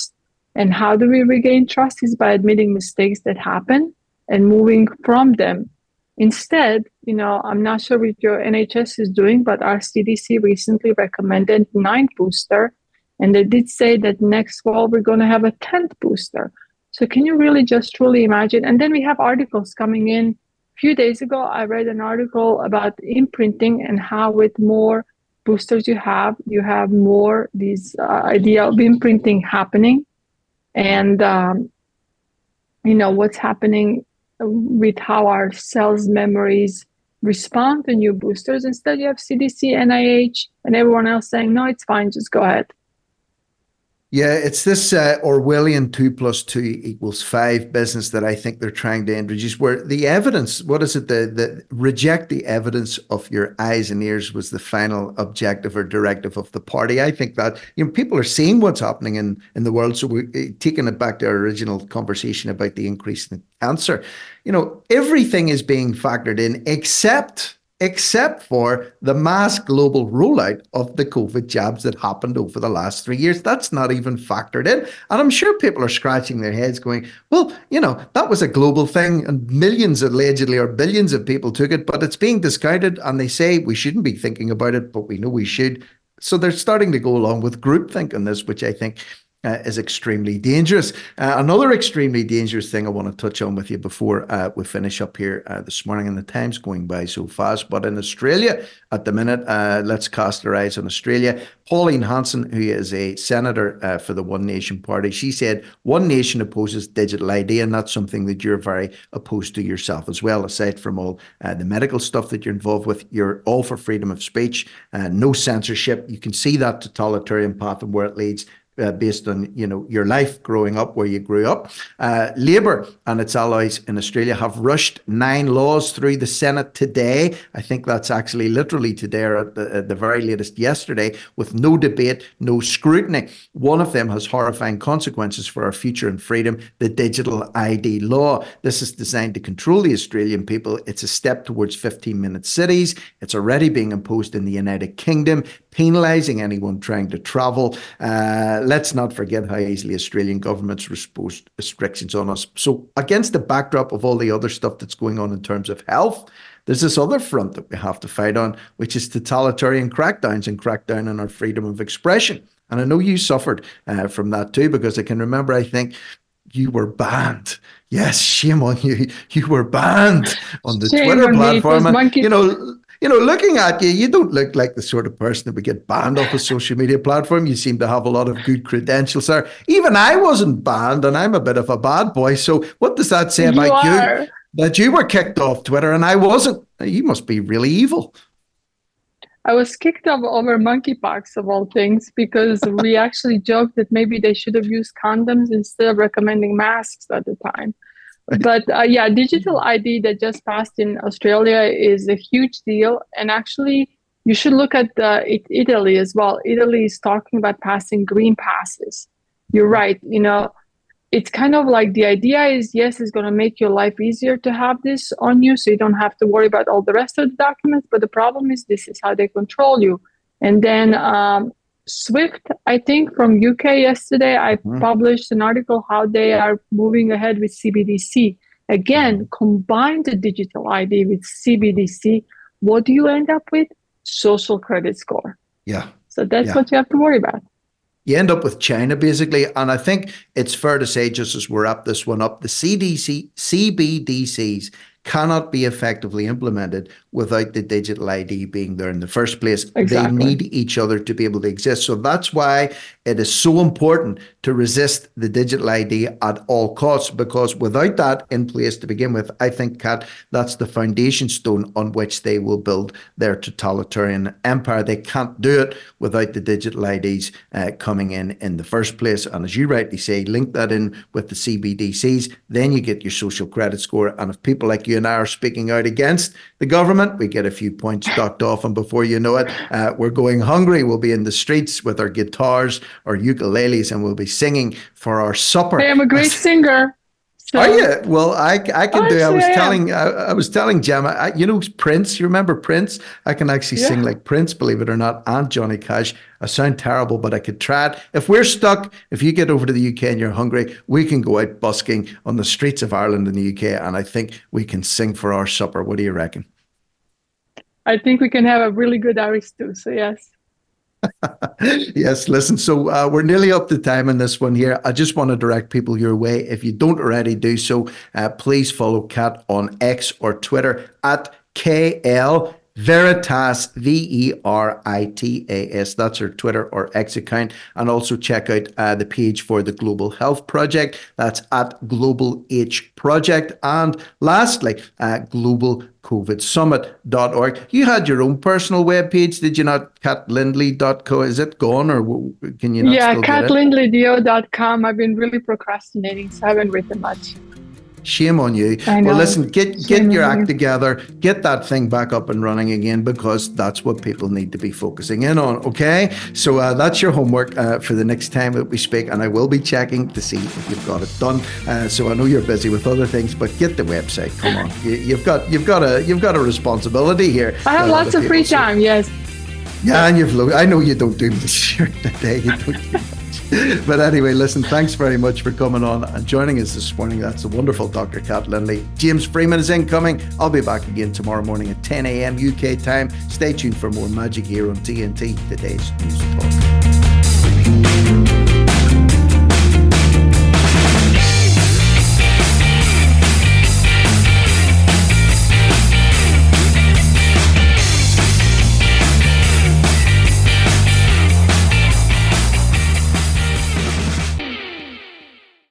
And how do we regain trust is by admitting mistakes that happen and moving from them. Instead, you know, I'm not sure what your N H S is doing, but our C D C recently recommended nine booster. And they did say that next fall, we're going to have a tenth booster. So can you really just truly imagine? And then we have articles coming in. A few days ago, I read an article about imprinting and how with more boosters you have, you have more these uh, idea of imprinting happening. And, um, you know, what's happening with how our cells memories respond to new boosters. Instead, you have C D C, N I H, and everyone else saying, no, it's fine, just go ahead. Yeah, it's this uh, Orwellian two plus two equals five business that I think they're trying to introduce, where the evidence, what is it, the, the reject the evidence of your eyes and ears was the final objective or directive of the party. I think that, you know, people are seeing what's happening in, in the world. So we're taking it back to our original conversation about the increase in cancer. You know, everything is being factored in except... except for the mass global rollout of the COVID jabs that happened over the last three years. That's not even factored in. And I'm sure people are scratching their heads going, well, you know, that was a global thing and millions allegedly or billions of people took it, but it's being discounted and they say we shouldn't be thinking about it, but we know we should. So they're starting to go along with groupthink on this, which I think Uh, is extremely dangerous. Uh, another extremely dangerous thing I want to touch on with you before uh, we finish up here uh, this morning, and the time's going by so fast, but in Australia at the minute, uh, let's cast our eyes on Australia. Pauline Hanson, who is a senator uh, for the One Nation Party, she said, One Nation opposes digital I D, and that's something that you're very opposed to yourself as well, aside from all uh, the medical stuff that you're involved with. You're all for freedom of speech, uh, no censorship. You can see that totalitarian path and where it leads. Uh, based on, you know, your life growing up where you grew up. Uh, Labour and its allies in Australia have rushed nine laws through the Senate today. I think that's actually literally today or at the, at the very latest yesterday, with no debate, no scrutiny. One of them has horrifying consequences for our future and freedom, the digital I D law. This is designed to control the Australian people. It's a step towards fifteen-minute cities. It's already being imposed in the United Kingdom, penalising anyone trying to travel. Uh, let's not forget how easily Australian governments impose restrictions on us. So against the backdrop of all the other stuff that's going on in terms of health, there's this other front that we have to fight on, which is totalitarian crackdowns and crackdown on our freedom of expression. And I know you suffered uh, from that too, because I can remember, I think, you were banned. Yes, shame on you. You were banned on the shame Twitter platform. And, you know, You know, looking at you, you don't look like the sort of person that would get banned off a social media platform. You seem to have a lot of good credentials there. Even I wasn't banned, and I'm a bit of a bad boy. So what does that say about you? you that you were kicked off Twitter and I wasn't? You must be really evil. I was kicked off over monkeypox, of all things, because we actually joked that maybe they should have used condoms instead of recommending masks at the time. But uh, yeah, digital I D that just passed in Australia is a huge deal. And actually, you should look at uh, it, Italy as well. Italy is talking about passing green passes. You're right. You know, it's kind of like the idea is, yes, it's going to make your life easier to have this on you, so you don't have to worry about all the rest of the documents. But the problem is this is how they control you. And then um, Swift, I think from U K yesterday, I mm. published an article how they are moving ahead with C B D C. Again, combine the digital I D with C B D C. What do you end up with? Social credit score. Yeah. So that's yeah. what you have to worry about. You end up with China, basically. And I think it's fair to say, just as we wrap this one up, the C D C, C B D Cs cannot be effectively implemented without the digital I D being there in the first place. Exactly. They need each other to be able to exist. So that's why it is so important to resist the digital I D at all costs, because without that in place to begin with, I think, Kat, that's the foundation stone on which they will build their totalitarian empire. They can't do it without the digital I Ds uh, coming in in the first place. And as you rightly say, link that in with the C B D Cs, then you get your social credit score. And if people like you and I are speaking out against the government, we get a few points docked off, and before you know it, uh, we're going hungry. We'll be in the streets with our guitars or ukuleles, and we'll be singing for our supper. Hey, I'm a great singer. So, Are you? Well, I I can do. I was I telling I, I was telling Gemma. I, you know Prince. You remember Prince? I can actually Yeah. sing like Prince, believe it or not, and Johnny Cash. I sound terrible, but I could try it. If we're stuck, if you get over to the U K and you're hungry, we can go out busking on the streets of Ireland and the U K, and I think we can sing for our supper. What do you reckon? I think we can have a really good Irish stew. So yes. Yes, listen, so uh, we're nearly up to time in this one here. I just want to direct people your way. If you don't already do so, uh, please follow Kat on X or Twitter at K L Veritas, V E R I T A S. That's her Twitter or X account. And also check out uh, the page for the Global Health Project. That's at Global H Project. And lastly, uh, global covid summit dot org. You had your own personal webpage, did you not? cat lindley dot co. Is it gone, or w- can you not Yeah, still cat get it? lindley d o dot com. I've been really procrastinating, so I haven't written much. Shame on you. I know. Well, listen, get get Shame your on act you. together, get that thing back up and running again, because that's what people need to be focusing in on, okay? So uh, that's your homework uh, for the next time that we speak, and I will be checking to see if you've got it done. Uh, so I know you're busy with other things, but get the website. Come on, you, you've got you've got a you've got a responsibility here. I have to a lot lots of free people, so- time, yes. Yeah, and you've. Lo- I know you don't do much during the day. You don't do much. But anyway, listen, thanks very much for coming on and joining us this morning. That's the wonderful Doctor Cat Lindley. James Freeman is incoming. I'll be back again tomorrow morning at ten a.m. U K time. Stay tuned for more magic here on T N T, today's News Talk.